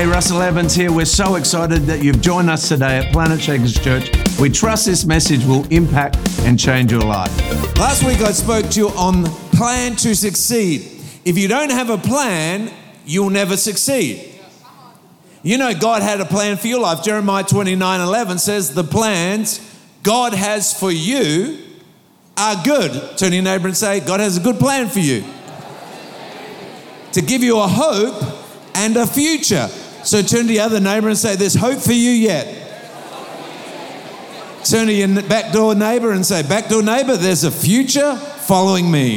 Hey, Russell Evans here. We're so excited that you've joined us today at Planet Shakers Church. We trust this message will impact and change your life. Last week I spoke to you on plan to succeed. If you don't have a plan, you'll never succeed. You know God had a plan for your life. Jeremiah 29:11 says the plans God has for you are good. Turn to your neighbor and say, God has a good plan for you. To give you a hope and a future. So turn to your other neighbor and say, there's hope for you yet. Turn to your back door neighbor and say, back door neighbor, there's a future following me.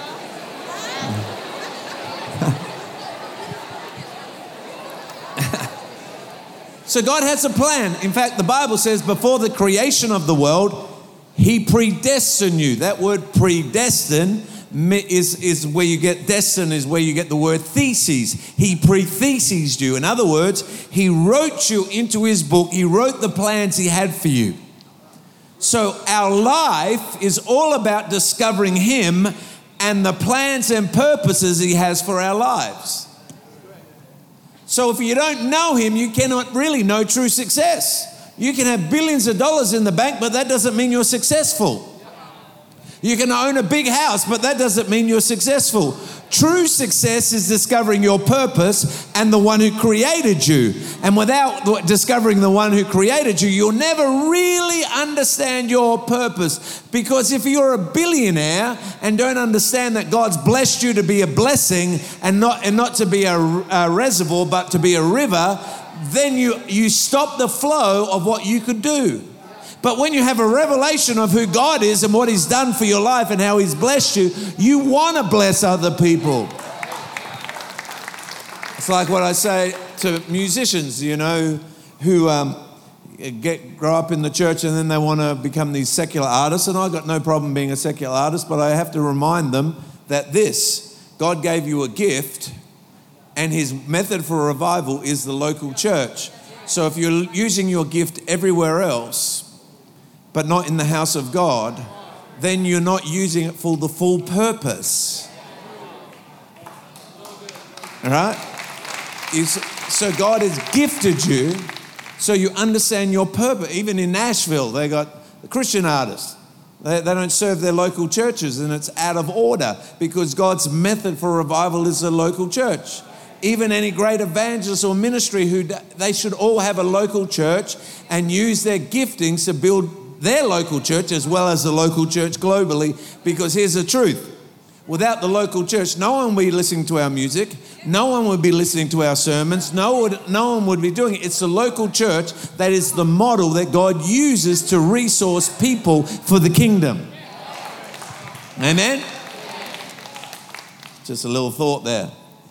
So God has a plan. In fact, the Bible says before the creation of the world, He predestined you. That word predestined is where you get destined, is where you get the word theses. He pre-thesesed you. In other words, He wrote you into His book. He wrote the plans He had for you. So our life is all about discovering Him and the plans and purposes He has for our lives. So if you don't know Him, you cannot really know true success. You can have billions of dollars in the bank, but that doesn't mean you're successful. You can own a big house, but that doesn't mean you're successful. True success is discovering your purpose and the one who created you. And without discovering the one who created you, you'll never really understand your purpose. Because if you're a billionaire and don't understand that God's blessed you to be a blessing and not to be a reservoir, but to be a river, then you stop the flow of what you could do. But when you have a revelation of who God is and what He's done for your life and how He's blessed you, you want to bless other people. It's like what I say to musicians, you know, who grow up in the church and then they want to become these secular artists. And I've got no problem being a secular artist, but I have to remind them that God gave you a gift, and His method for revival is the local church. So if you're using your gift everywhere else, but not in the house of God, then you're not using it for the full purpose. All right? So God has gifted you so you understand your purpose. Even in Nashville, they got the Christian artists. They don't serve their local churches, and it's out of order because God's method for revival is the local church. Even any great evangelist or ministry, they should all have a local church and use their giftings to build their local church as well as the local church globally, because here's the truth. Without the local church, no one would be listening to our music. No one would be listening to our sermons. No one would be doing it. It's the local church that is the model that God uses to resource people for the kingdom. Amen? Just a little thought there.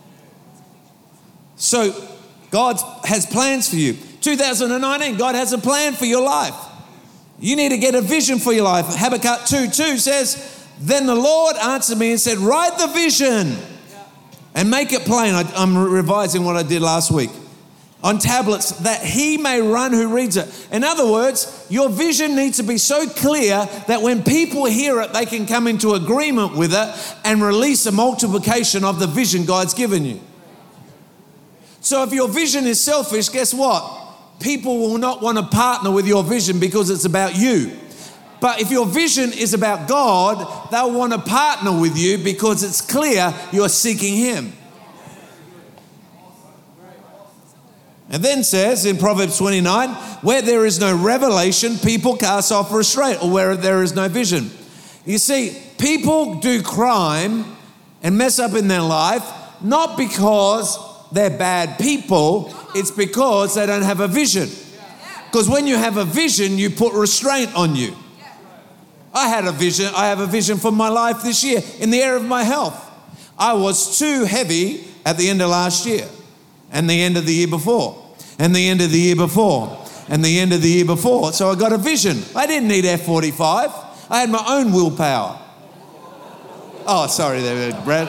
So God has plans for you. 2019, God has a plan for your life. You need to get a vision for your life. Habakkuk 2:2 says, then the Lord answered me and said, write the vision and make it plain. I'm revising what I did last week. On tablets, that he may run who reads it. In other words, your vision needs to be so clear that when people hear it, they can come into agreement with it and release a multiplication of the vision God's given you. So if your vision is selfish, guess what? People will not want to partner with your vision because it's about you. But if your vision is about God, they'll want to partner with you because it's clear you're seeking Him. And then says in Proverbs 29, where there is no revelation, people cast off restraint, or where there is no vision. You see, people do crime and mess up in their life, not because they're bad people, it's because they don't have a vision. Because when you have a vision, you put restraint on you. I have a vision for my life this year in the area of my health. I was too heavy at the end of last year, and the end of the year before, and the end of the year before, and the end of the year before. So I got a vision. I didn't need F45. I had my own willpower. Oh, sorry there, Brett.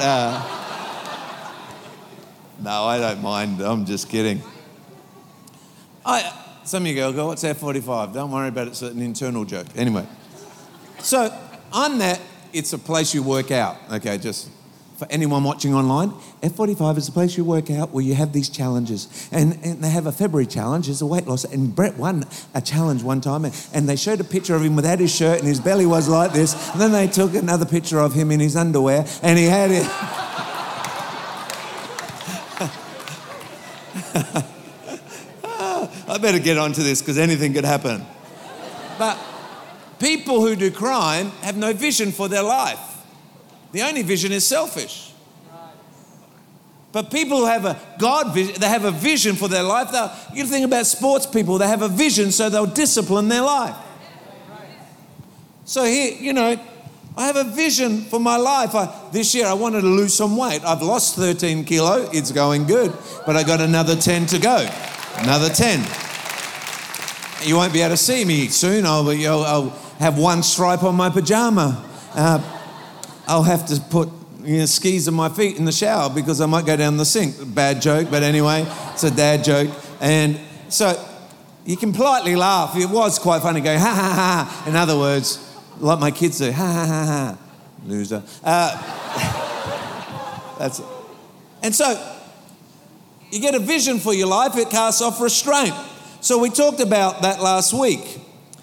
No, I don't mind. I'm just kidding. Some of you go, what's F45? Don't worry about it. It's an internal joke. Anyway. So on that, it's a place you work out. Okay, just for anyone watching online, F45 is the place you work out where you have these challenges. And they have a February challenge, it's a weight loss. And Brett won a challenge one time, and they showed a picture of him without his shirt, and his belly was like this. And then they took another picture of him in his underwear, and he had it. I better get onto this because anything could happen. But people who do crime have no vision for their life. The only vision is selfish. But people who have a God vision, they have a vision for their life. You think about sports people, they have a vision so they'll discipline their life. So here, I have a vision for my life. This year I wanted to lose some weight. I've lost 13 kilo. It's going good. But I got another 10 to go. Another 10. You won't be able to see me soon. I'll have one stripe on my pajama. I'll have to put skis on my feet in the shower because I might go down the sink. Bad joke, but anyway, it's a dad joke. And so you can politely laugh. It was quite funny going, ha, ha, ha. In other words, like my kids do, ha, ha, ha, ha. Loser. That's it. And so you get a vision for your life, it casts off restraint. So we talked about that last week.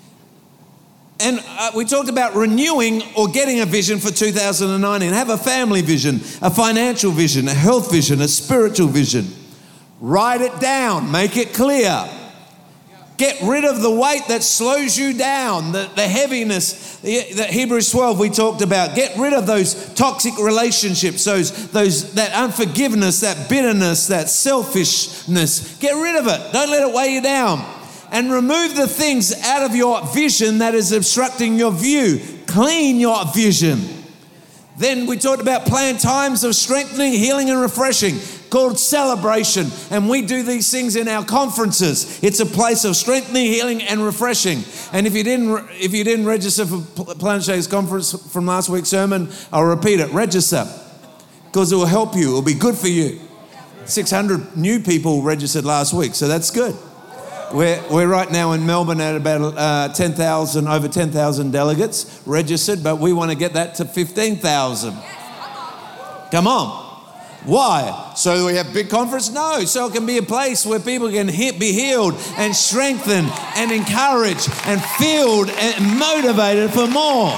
And we talked about renewing or getting a vision for 2019. Have a family vision, a financial vision, a health vision, a spiritual vision. Write it down, make it clear. Get rid of the weight that slows you down, the heaviness, the Hebrews 12 we talked about. Get rid of those toxic relationships, that unforgiveness, that bitterness, that selfishness. Get rid of it. Don't let it weigh you down. And remove the things out of your vision that is obstructing your view. Clean your vision. Then we talked about planned times of strengthening, healing, and refreshing, called celebration. And we do these things in our conferences. It's a place of strengthening, healing, and refreshing. And if you didn't register for Planet Shakers conference from last week's sermon, I'll repeat it. Register, because it will help you. It will be good for you. 600 new people registered last week, so that's good. We're right now in Melbourne at about over 10,000 delegates registered, but we want to get that to 15,000. Come on. Why? So we have big conference? No. So it can be a place where people can be healed and strengthened and encouraged and filled and motivated for more.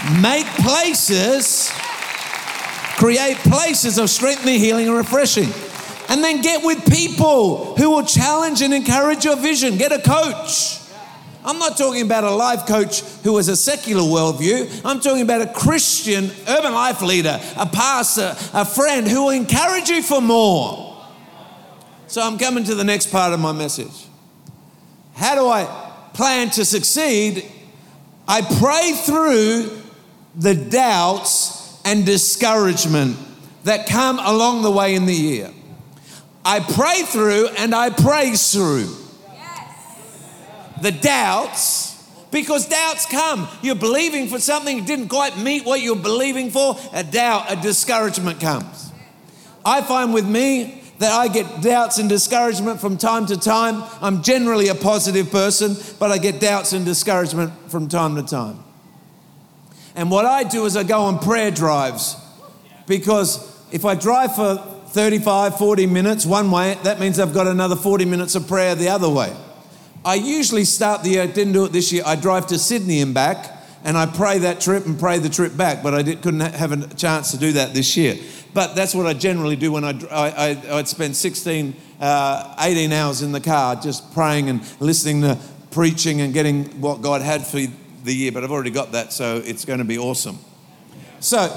Create places of strengthening, healing, and refreshing. And then get with people who will challenge and encourage your vision. Get a coach. I'm not talking about a life coach who has a secular worldview. I'm talking about a Christian urban life leader, a pastor, a friend who will encourage you for more. So I'm coming to the next part of my message. How do I plan to succeed? I pray through the doubts and discouragement that come along the way in the year. I pray through and I praise through. The doubts, because doubts come. You're believing for something, it didn't quite meet what you're believing for. A doubt, a discouragement comes. I find with me that I get doubts and discouragement from time to time. I'm generally a positive person, but I get doubts and discouragement from time to time. And what I do is I go on prayer drives, because if I drive for 35, 40 minutes one way, that means I've got another 40 minutes of prayer the other way. I usually start the year, I didn't do it this year, I drive to Sydney and back, and I pray that trip and pray the trip back, but couldn't have a chance to do that this year. But that's what I generally do when I'd spend 18 hours in the car just praying and listening to preaching and getting what God had for the year, but I've already got that, so it's going to be awesome. So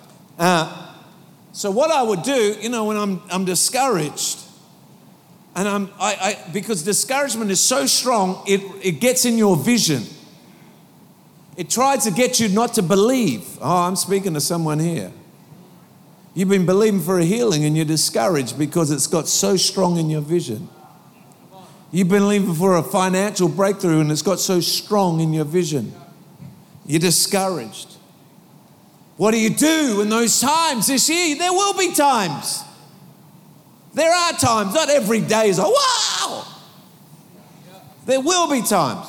what I would do, when I'm discouraged, and because discouragement is so strong, it gets in your vision. It tries to get you not to believe. Oh, I'm speaking to someone here. You've been believing for a healing and you're discouraged because it's got so strong in your vision. You've been believing for a financial breakthrough and it's got so strong in your vision. You're discouraged. What do you do in those times this year? There will be times. There are times. Not every day is like, wow. There will be times.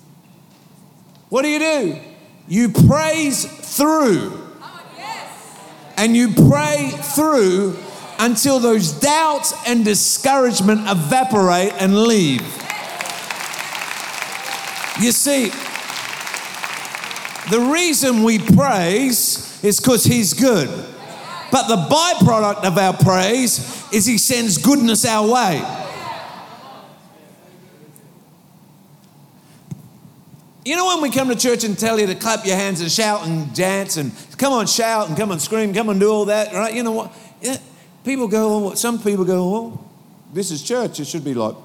What do? You praise through. and you pray through until those doubts and discouragement evaporate and leave. You see, the reason we praise is because He's good. But the byproduct of our praise is He sends goodness our way. You know when we come to church and tell you to clap your hands and shout and dance and come on shout and come on scream, come on do all that, right? You know what? Yeah. People go, some people go, well, this is church. It should be like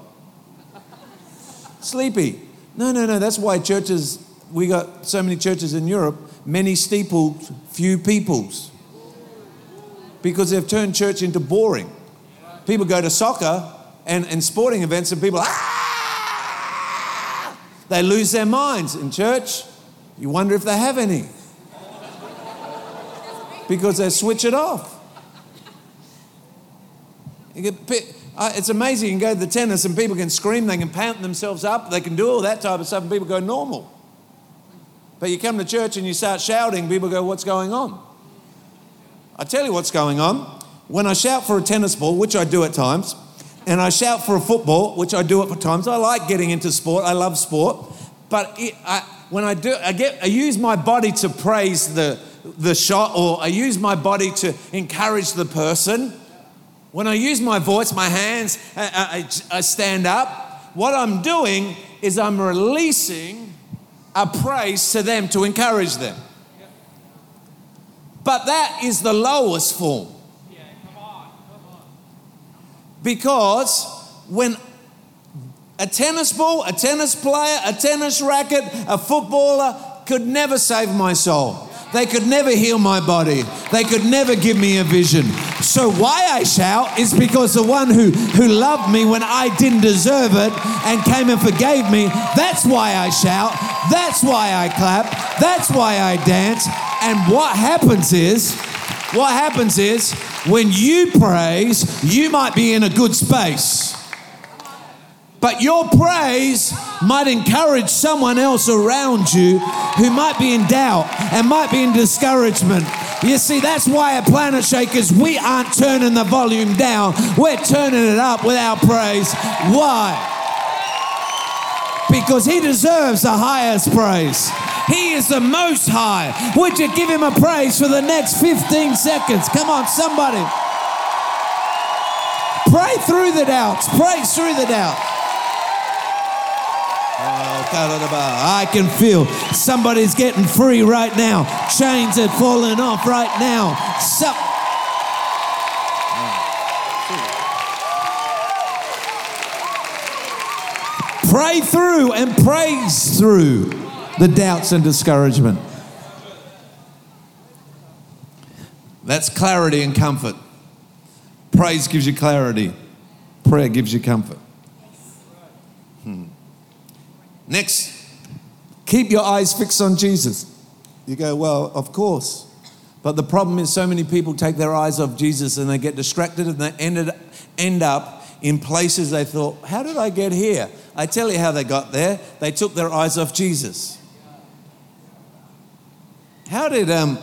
sleepy. No. That's why churches, we got so many churches in Europe, many steeples, few peoples. Because they've turned church into boring. People go to soccer and sporting events and people, they lose their minds in church. You wonder if they have any. Because they switch it off. It's amazing. You can go to the tennis and people can scream, they can pant themselves up, they can do all that type of stuff and people go normal. But you come to church and you start shouting, people go, what's going on? I tell you what's going on. When I shout for a tennis ball, which I do at times, and I shout for a football, which I do at times, I like getting into sport. I love sport. But when I do, I use my body to praise the shot, or I use my body to encourage the person. When I use my voice, my hands, I stand up. What I'm doing is I'm releasing a praise to them to encourage them. But that is the lowest form. Because when a tennis ball, a tennis player, a tennis racket, a footballer could never save my soul. They could never heal my body. They could never give me a vision. So why I shout is because the one who loved me when I didn't deserve it and came and forgave me, that's why I shout. That's why I clap. That's why I dance. And what happens is when you praise, you might be in a good space. But your praise might encourage someone else around you who might be in doubt and might be in discouragement. You see, that's why at Planet Shakers, we aren't turning the volume down. We're turning it up with our praise. Why? Because He deserves the highest praise. He is the most high. Would you give Him a praise for the next 15 seconds? Come on, somebody. Pray through the doubts. Praise through the doubts. I can feel somebody's getting free right now. Chains are falling off right now. Pray through and praise through the doubts and discouragement. That's clarity and comfort. Praise gives you clarity. Prayer gives you comfort. Next, keep your eyes fixed on Jesus. You go, well, of course. But the problem is so many people take their eyes off Jesus and they get distracted and they end up in places they thought, how did I get here? I tell you how they got there. They took their eyes off Jesus. How did I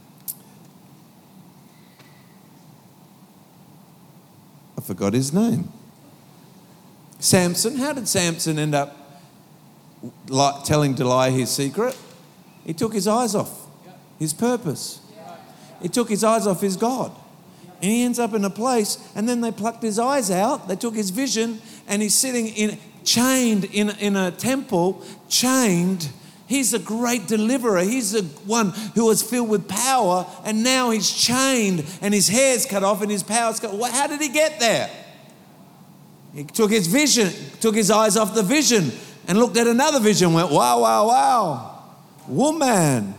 forgot his name. Samson. How did Samson end up telling Delilah his secret? He took his eyes off his purpose. He took his eyes off his God. And he ends up in a place, and then they plucked his eyes out. They took his vision, and he's sitting chained in a temple, chained. He's a great deliverer. He's the one who was filled with power, and now he's chained, and his hair's cut off, and his power's cut off. How did he get there? He took his vision, took his eyes off the vision, and looked at another vision and went, wow, wow, wow. Woman.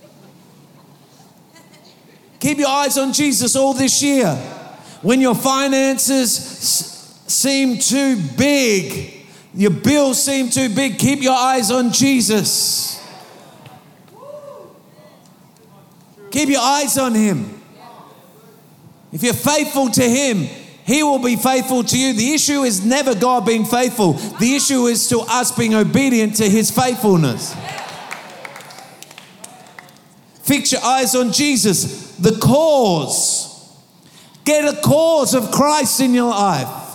Keep your eyes on Jesus all this year. When your finances seem too big, your bills seem too big, keep your eyes on Jesus. Keep your eyes on Him. If you're faithful to Him, He will be faithful to you. The issue is never God being faithful. The issue is to us being obedient to His faithfulness. Fix your eyes on Jesus, the cause. Get a cause of Christ in your life.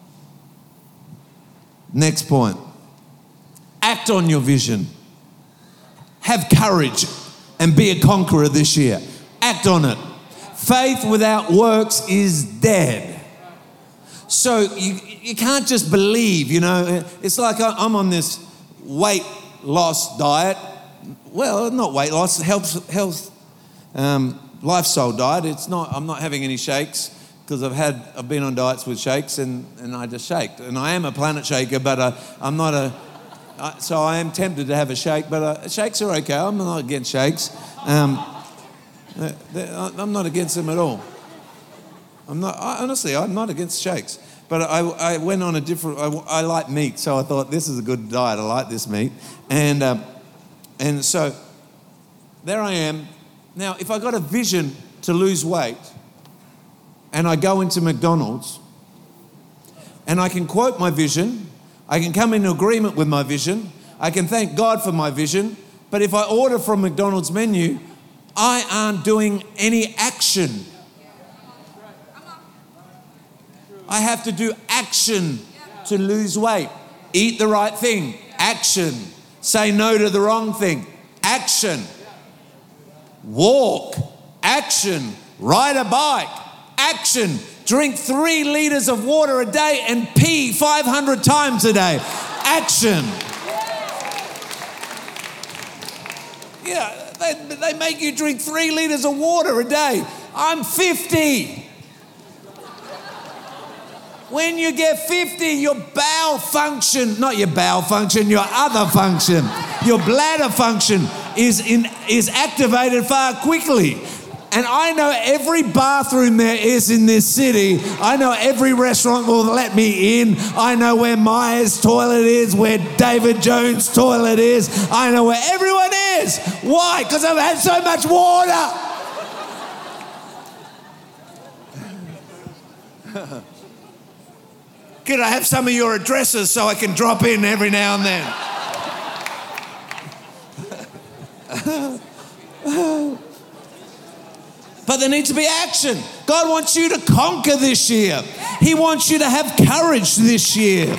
Next point. Act on your vision. Have courage and be a conqueror this year. Act on it. Faith without works is dead. So you can't just believe, you know. It's like I'm on this weight loss diet. Well, not weight loss, health lifestyle diet. I'm not having any shakes because I've been on diets with shakes and I just shaked. And I am a planet shaker, but I'm not so I am tempted to have a shake, but shakes are okay. I'm not against shakes. I'm not against them at all. I'm not against shakes. But I went on a different, I like meat, so I thought this is a good diet. I like this meat. And so there I am. Now, if I got a vision to lose weight and I go into McDonald's and I can quote my vision, I can come into agreement with my vision, I can thank God for my vision, but if I order from McDonald's menu, I aren't doing any action. I have to do action to lose weight. Eat the right thing. Action. Say no to the wrong thing. Action. Walk. Action. Ride a bike. Action. Drink 3 liters of water a day and pee 500 times a day. Action. Yeah, they make you drink 3 liters of water a day. I'm 50. When you get 50, your bowel function, not your bowel function, your other function, your bladder function is activated far quickly. And I know every bathroom there is in this city. I know every restaurant will let me in. I know where Myers' toilet is, where David Jones' toilet is. I know where everyone is. Why? Because I've had so much water. Could I have some of your addresses so I can drop in every now and then? But there needs to be action. God wants you to conquer this year. He wants you to have courage this year.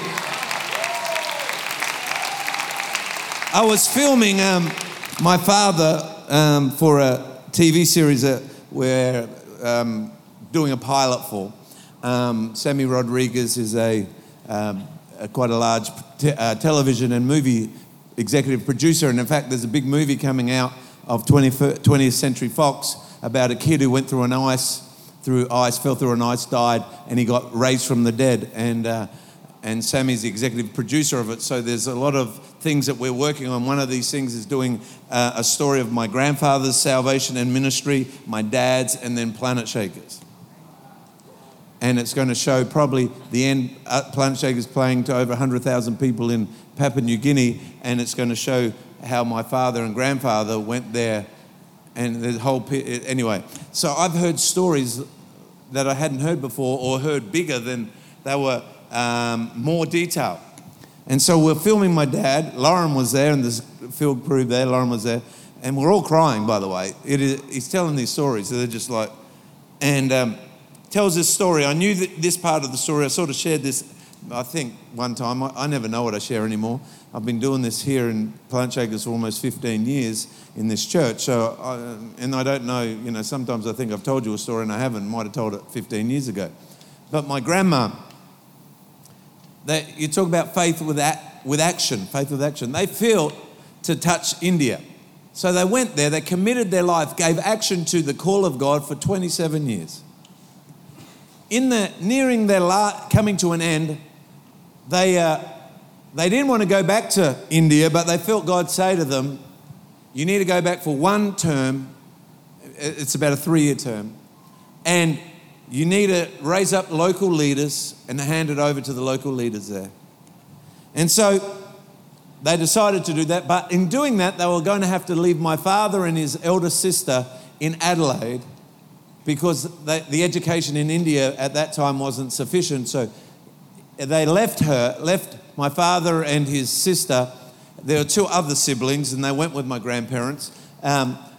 I was filming my father for a TV series we're doing a pilot for. Sammy Rodriguez is quite a large television and movie executive producer. And in fact, there's a big movie coming out of 20th Century Fox about a kid who went through ice, fell through an ice, died, and he got raised from the dead. And Sammy's the executive producer of it. So there's a lot of things that we're working on. One of these things is doing a story of my grandfather's salvation and ministry, my dad's, and then Planet Shakers. And it's going to show probably the end. Planet Shakers playing to over 100,000 people in Papua New Guinea, and it's going to show how my father and grandfather went there, and the whole anyway. So I've heard stories that I hadn't heard before, or heard bigger than they were, more detailed. And so we're filming my dad. Lauren was there, and there's field crew there. Lauren was there, and we're all crying. By the way, he's telling these stories, so they're just like, and. Tells this story. I knew that this part of the story. I sort of shared this, I think, one time. I never know what I share anymore. I've been doing this here in Planet Shakers for almost 15 years in this church. So, I don't know, sometimes I think I've told you a story and I haven't. Might have told it 15 years ago. But my grandma, you talk about faith with action, faith with action. They felt to touch India. So they went there, they committed their life, gave action to the call of God for 27 years. Nearing their coming to an end, they didn't want to go back to India, but they felt God say to them, you need to go back for one term. It's about a 3-year term. And you need to raise up local leaders and hand it over to the local leaders there. And so they decided to do that. But in doing that, they were going to have to leave my father and his elder sister in Adelaide, because the education in India at that time wasn't sufficient. So they left my father and his sister. There were 2 other siblings, and they went with my grandparents.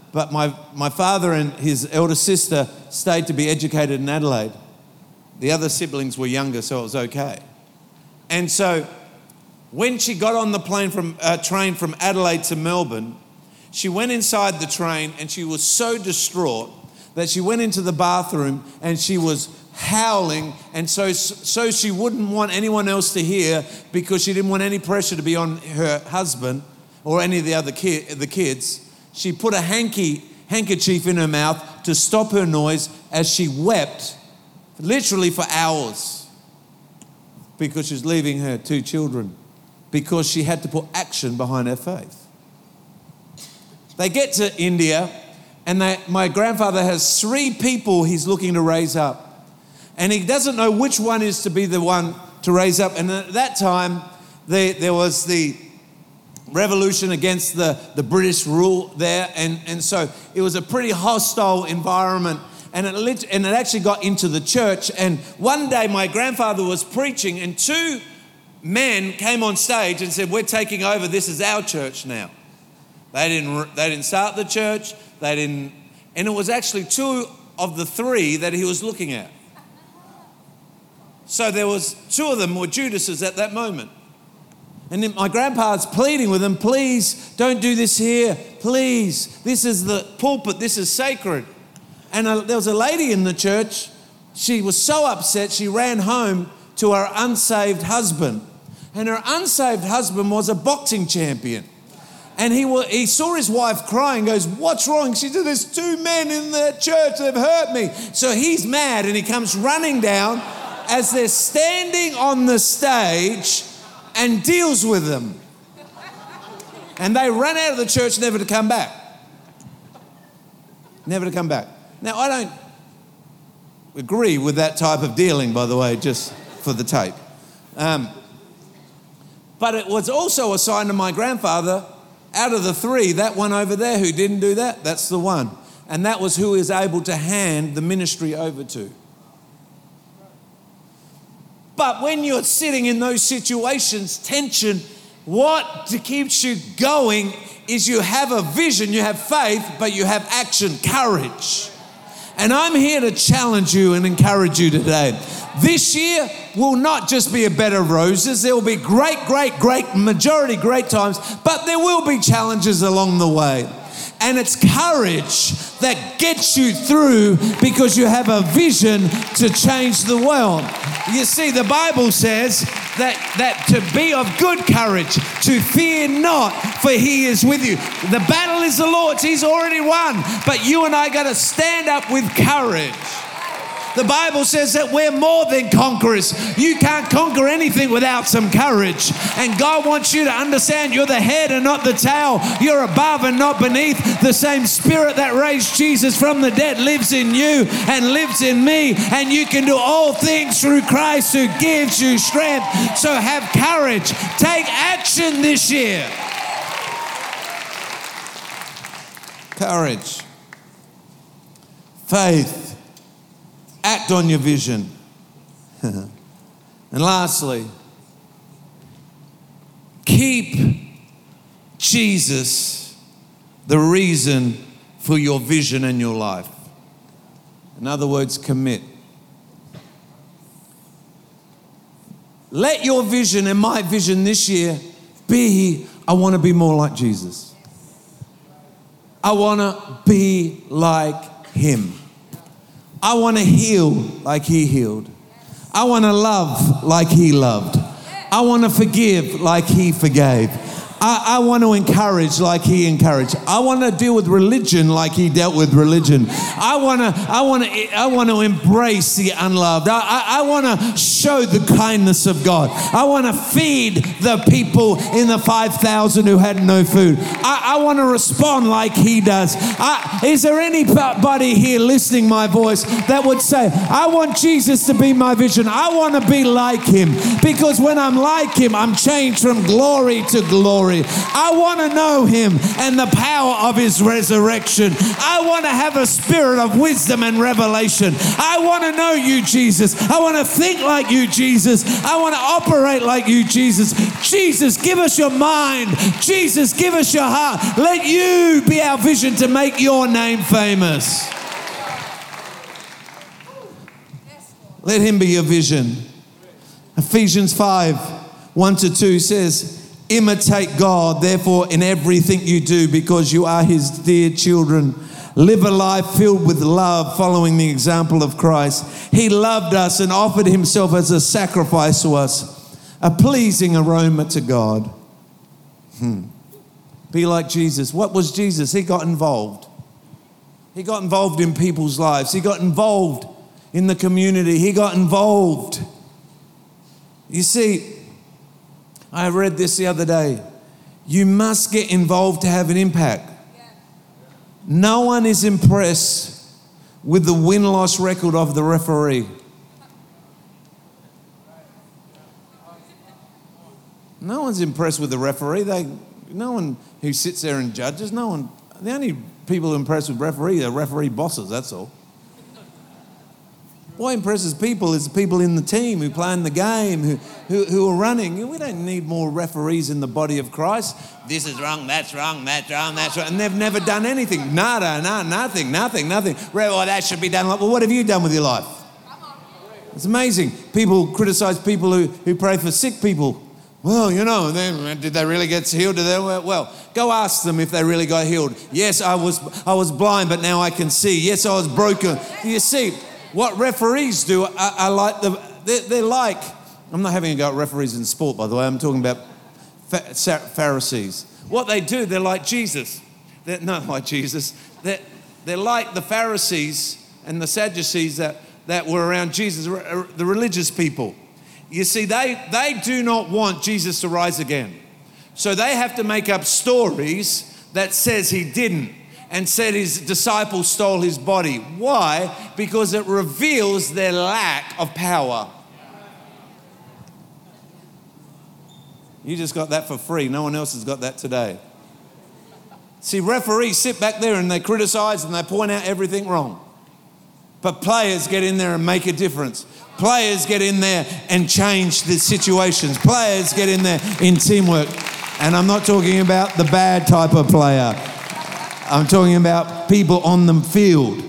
but my father and his elder sister stayed to be educated in Adelaide. The other siblings were younger, so it was okay. And so when she got on the train from Adelaide to Melbourne, she went inside the train and she was so distraught that she went into the bathroom and she was howling, and so she wouldn't want anyone else to hear, because she didn't want any pressure to be on her husband or any of the other kids. She put a handkerchief in her mouth to stop her noise as she wept, literally for hours, because she was leaving her 2 children, because she had to put action behind her faith. They get to India, and my grandfather has 3 people he's looking to raise up. And he doesn't know which one is to be the one to raise up. And at that time, there was the revolution against the British rule there. And so it was a pretty hostile environment. And it actually got into the church. And one day my grandfather was preaching, and 2 men came on stage and said, "We're taking over. This is our church now." They didn't start the church. And it was actually 2 of the 3 that he was looking at. So there was 2 of them were Judases at that moment. And then my grandpa's pleading with them, "Please don't do this here. Please, this is the pulpit. This is sacred." And there was a lady in the church. She was so upset, she ran home to her unsaved husband. And her unsaved husband was a boxing champion. And he saw his wife crying, goes, "What's wrong?" She said, "There's 2 men in the church that have hurt me." So he's mad, and he comes running down as they're standing on the stage and deals with them. And they run out of the church, never to come back. Never to come back. Now, I don't agree with that type of dealing, by the way, just for the tape. But it was also a sign to my grandfather, out of the 3, that one over there who didn't do that, that's the one. And that was who he was able to hand the ministry over to. But when you're sitting in those situations, tension, what keeps you going is you have a vision, you have faith, but you have action, courage. And I'm here to challenge you and encourage you today. This year will not just be a bed of roses. There will be great majority great times, but there will be challenges along the way. And it's courage that gets you through, because you have a vision to change the world. You see, the Bible says that to be of good courage, to fear not, for he is with you. The battle is the Lord's. He's already won. But you and I got to stand up with courage. The Bible says that we're more than conquerors. You can't conquer anything without some courage. And God wants you to understand you're the head and not the tail. You're above and not beneath. The same Spirit that raised Jesus from the dead lives in you and lives in me. And you can do all things through Christ who gives you strength. So have courage. Take action this year. Courage. Faith. Act on your vision. And lastly, keep Jesus the reason for your vision and your life. In other words, commit. Let your vision and my vision this year be, I want to be more like Jesus. I want to be like him. I want to heal like he healed. I want to love like he loved. I want to forgive like he forgave. I want to encourage like he encouraged. I want to deal with religion like he dealt with religion. I want to embrace the unloved. I want to show the kindness of God. I want to feed the people in the 5,000 who had no food. I want to respond like he does. Is there anybody here listening my voice that would say, I want Jesus to be my vision. I want to be like him, because when I'm like him, I'm changed from glory to glory. glory. I want to know him and the power of his resurrection. I want to have a spirit of wisdom and revelation. I want to know you, Jesus. I want to think like you, Jesus. I want to operate like you, Jesus. Jesus, give us your mind. Jesus, give us your heart. Let you be our vision to make your name famous. Let him be your vision. Ephesians 5:1-2 says, imitate God, therefore, in everything you do, because you are his dear children. Live a life filled with love, following the example of Christ. He loved us and offered himself as a sacrifice to us, a pleasing aroma to God. Be like Jesus. What was Jesus? He got involved. He got involved in people's lives. He got involved in the community. He got involved. You see, I read this the other day. You must get involved to have an impact. No one is impressed with the win-loss record of the referee. No one's impressed with the referee. No one who sits there and judges. No one. The only people impressed with referee are referee bosses. That's all. What impresses people is the people in the team who play in the game, who are running. We don't need more referees in the body of Christ. This is wrong, that's wrong, that's wrong, that's wrong. And they've never done anything. Nothing. Well, that should be done. Well, what have you done with your life? It's amazing. People criticize people who pray for sick people. Well, did they really get healed? Well, go ask them if they really got healed. Yes, I was blind, but now I can see. Yes, I was broken. You see, what referees do are like they're like, I'm not having a go at referees in sport, by the way. I'm talking about Pharisees. What they do, they're like Jesus. They're not like Jesus. They're like the Pharisees and the Sadducees that were around Jesus, the religious people. You see, they do not want Jesus to rise again. So they have to make up stories that says he didn't, and said his disciples stole his body. Why? Because it reveals their lack of power. You just got that for free. No one else has got that today. See, referees sit back there and they criticize and they point out everything wrong. But players get in there and make a difference. Players get in there and change the situations. Players get in there in teamwork. And I'm not talking about the bad type of player. I'm talking about people on the field.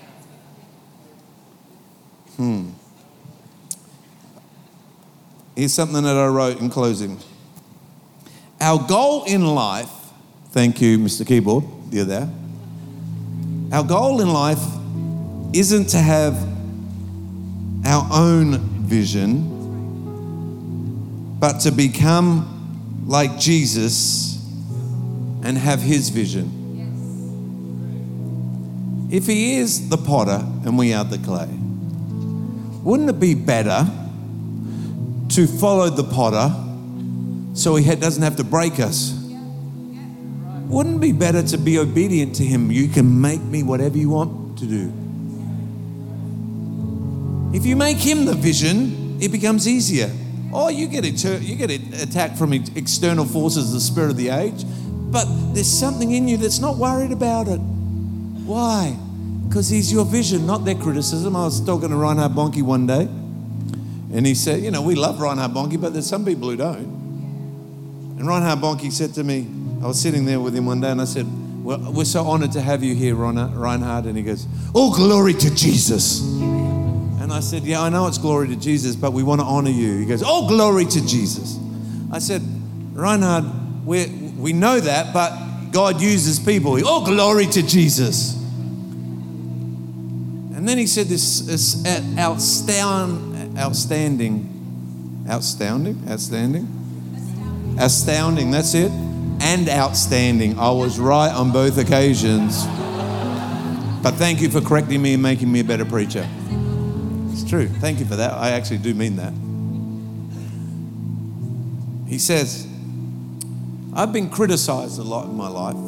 Here's something that I wrote in closing. Our goal in life, thank you, Mr. Keyboard, you're there. Our goal in life isn't to have our own vision, but to become like Jesus and have his vision. If he is the potter and we are the clay, wouldn't it be better to follow the potter so he doesn't have to break us? Wouldn't it be better to be obedient to him? You can make me whatever you want to do. If you make him the vision, it becomes easier. Oh, you get attacked from external forces, the spirit of the age, but there's something in you that's not worried about it. Why? Because he's your vision, not their criticism. I was talking to Reinhard Bonnke one day, and he said, we love Reinhard Bonnke, but there's some people who don't. And Reinhard Bonnke said to me, I was sitting there with him one day, and I said, well, we're so honored to have you here, Reinhard. And he goes, oh, glory to Jesus. And I said, yeah, I know it's glory to Jesus, but we want to honor you. He goes, oh, glory to Jesus. I said, Reinhard, we know that, but God uses people. Oh, glory to Jesus. And then he said this astounding, that's it, and outstanding. I was right on both occasions. But thank you for correcting me and making me a better preacher. It's true. Thank you for that. I actually do mean that. He says, I've been criticized a lot in my life.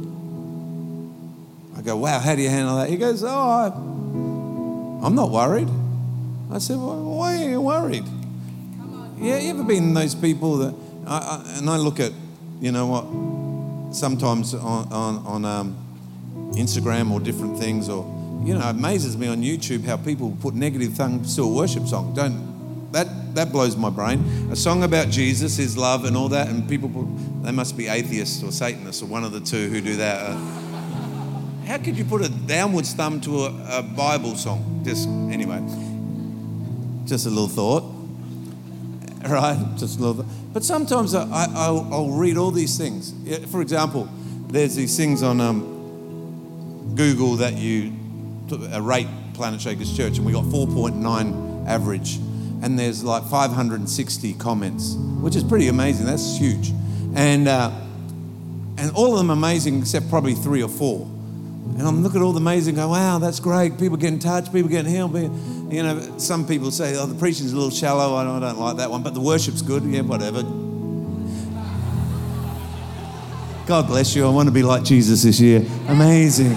I go, wow, how do you handle that? He goes, I'm not worried. I said, well, why are you worried? Yeah, you ever been those people that, I look at you know what? Sometimes on Instagram or different things, or it amazes me on YouTube how people put negative things to a worship song. That blows my brain. A song about Jesus, his love and all that, and people they must be atheists or Satanists or one of the two who do that. How could you put a downwards thumb to a Bible song? Just a little thought, right? Just a little. But sometimes I'll read all these things. For example, there's these things on Google that you rate Planet Shakers Church, and we got 4.9 average, and there's like 560 comments, which is pretty amazing. That's huge, and all of them amazing except probably 3 or 4. And I'm looking at all the amazing, go, wow, that's great. People getting touched, people getting healed. Some people say, oh, the preaching's a little shallow. I don't like that one, but the worship's good. Yeah, whatever. God bless you. I want to be like Jesus this year. Amazing.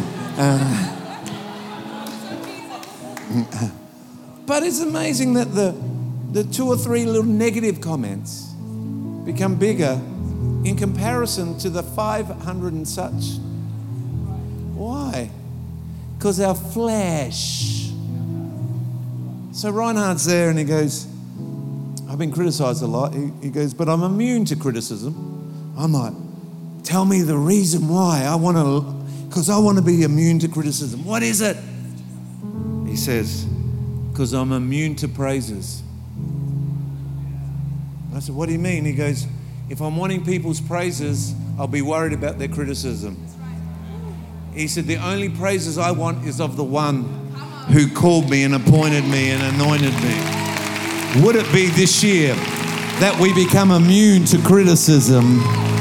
But it's amazing that the 2 or 3 little negative comments become bigger in comparison to the 500 and such. Why? Because our flesh. So Reinhardt's there and he goes, I've been criticised a lot. He goes, but I'm immune to criticism. I'm like, tell me the reason why. Because I want to be immune to criticism. What is it? He says, because I'm immune to praises. I said, what do you mean? He goes, if I'm wanting people's praises, I'll be worried about their criticism. He said, the only praises I want is of the one who called me and appointed me and anointed me. Would it be this year that we become immune to criticism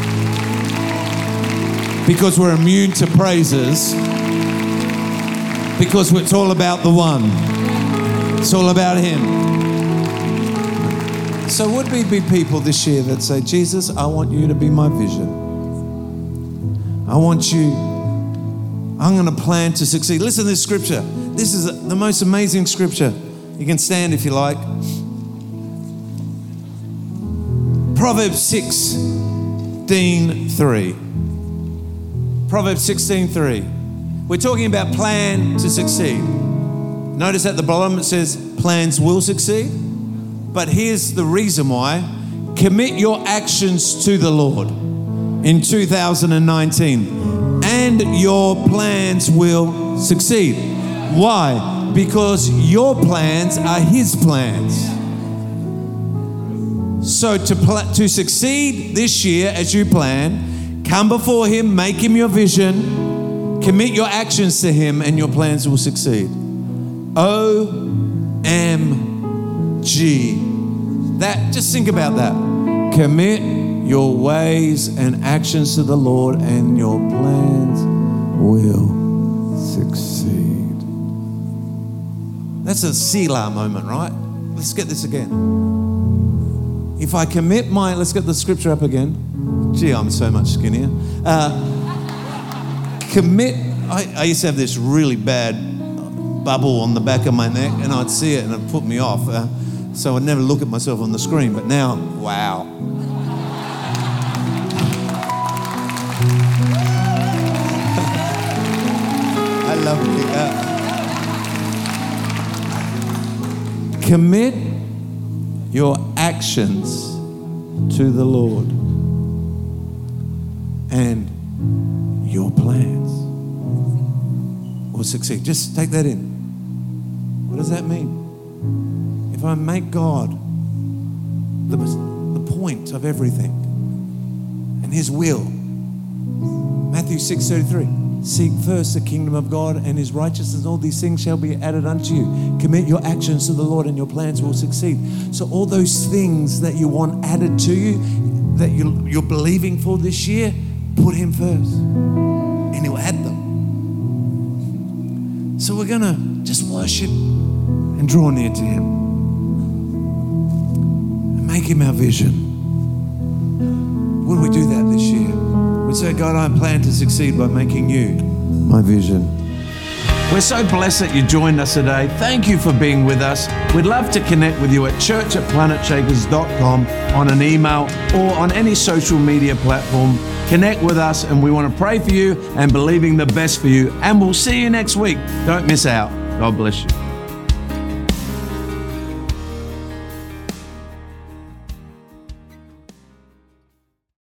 because we're immune to praises, because it's all about the one. It's all about him. So would we be people this year that say, Jesus, I want you to be my vision. I'm going to plan to succeed. Listen to this scripture. This is the most amazing scripture. You can stand if you like. Proverbs 16:3. Proverbs 16:3. We're talking about plan to succeed. Notice at the bottom it says plans will succeed. But here's the reason why. Commit your actions to the Lord in 2019. And your plans will succeed. Why? Because your plans are his plans. So to succeed this year as you plan, come before him, make him your vision, commit your actions to him, and your plans will succeed. OMG. Just think about that. Commit your ways and actions to the Lord, and your plans will succeed. That's a Selah moment, right? Let's get this again. If I commit let's get the scripture up again. Gee, I'm so much skinnier. I used to have this really bad bubble on the back of my neck, and I'd see it and it'd put me off. So I'd never look at myself on the screen, but now, wow. I love it. Commit your actions to the Lord, and your plans will succeed. Just take that in. What does that mean? If I make God the point of everything and his will, Matthew 6:33, seek first the kingdom of God and his righteousness, all these things shall be added unto you. Commit your actions to the Lord and your plans will succeed. So all those things that you want added to you, that you're believing for this year, put him first and he'll add them. So we're going to just worship and draw near to him and make him our vision. Would we do that this year? We'd say, God, I plan to succeed by making you my vision. We're so blessed that you joined us today. Thank you for being with us. We'd love to connect with you at church@planetshakers.com on an email or on any social media platform. Connect with us, and we want to pray for you and believing the best for you. And we'll see you next week. Don't miss out. God bless you.